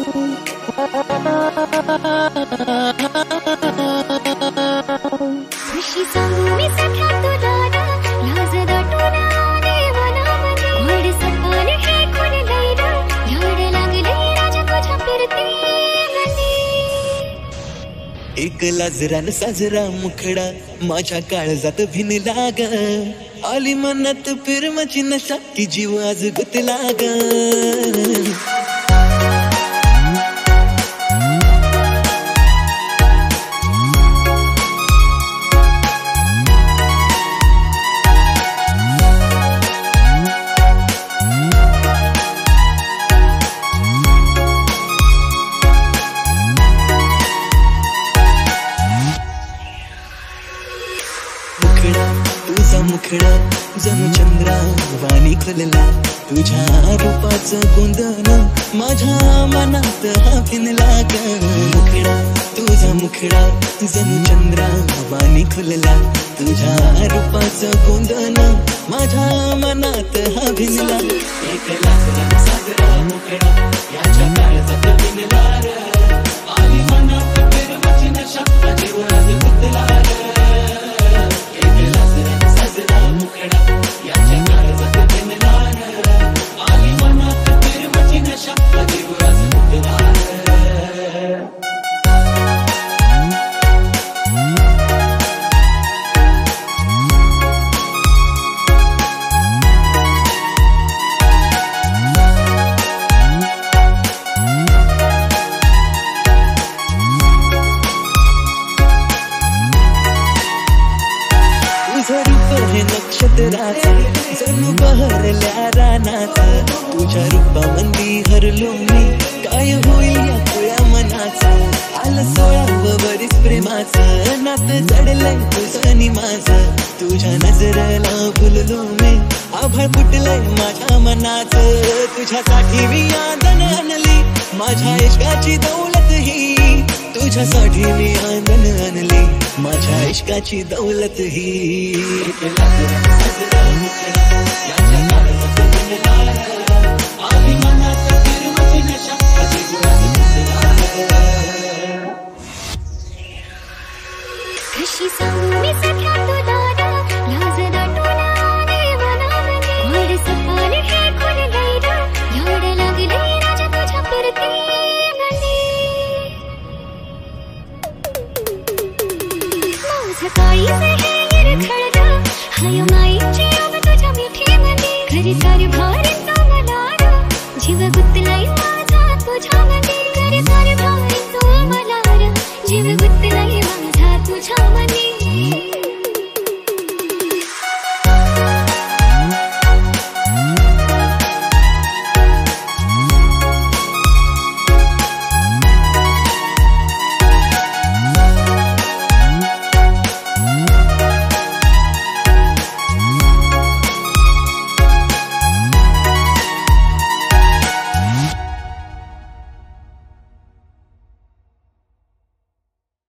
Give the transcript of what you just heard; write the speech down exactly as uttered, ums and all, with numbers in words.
खुशी सांगू मी सख्या तुला ना, लाज दाटून देवानामध्ये गोड सपाने फेकून लैला, याड लागले राजा तुझ्या फिरतीमध्ये. एक लाजरान साजरा मुखडा माझ्या काळजात भिनला ग, आली मनात फिरमाची नशा की जीव आज गुतला ग. तुझा मुखडा जणू चंद्रा वाणी खुलला, तुझ्या रूपाचं गोंधन माझ्या मनात हा फिनला ग. मुखडा तुझा मुखडा जणू चंद्रा वाणी खुलला, तुझ्या रूपाचं गोंधन माझ्या मनात हा भिनला. एक लाजरान साजरा मुखडा याच्या काळजात भिनला ग, आली मनात फिरमाची नशा जीव आज गुतला ग. तुझं रूप हे नक्षत्राचं जणू बहरल्या रानात, तुझ्या रूपामंदी हरलो मी काय होईल या तुझ्या मनाचं. आलं सोळावं वरीस प्रेमाचं नातं जडलंय तुझं नि माझं, तुझ्या नजरेला भुललो मी आभाळ फुटलंय माझ्या मनाचं. तुझ्यासाठी मी आंदन आणली माझ्या इश्काची दौलत ही, तुझ्यासाठी मी आंदन आणली माझ्या इश्काची दौलत ही. कशी सांगू मी सख्या तुला ना, लाज दाटून देवानामध्ये गोड सपाने फेकून लैला, याड लागले राजा तुझ्या फिरतीमध्ये. माझं काळीज हे निरखळलं, हाय माईची ओघ तुझ्या मिठीमध्ये, घरी सारे भारी मला जीव गुतलाय माझा तुझ्यामध्ये, घरी सारे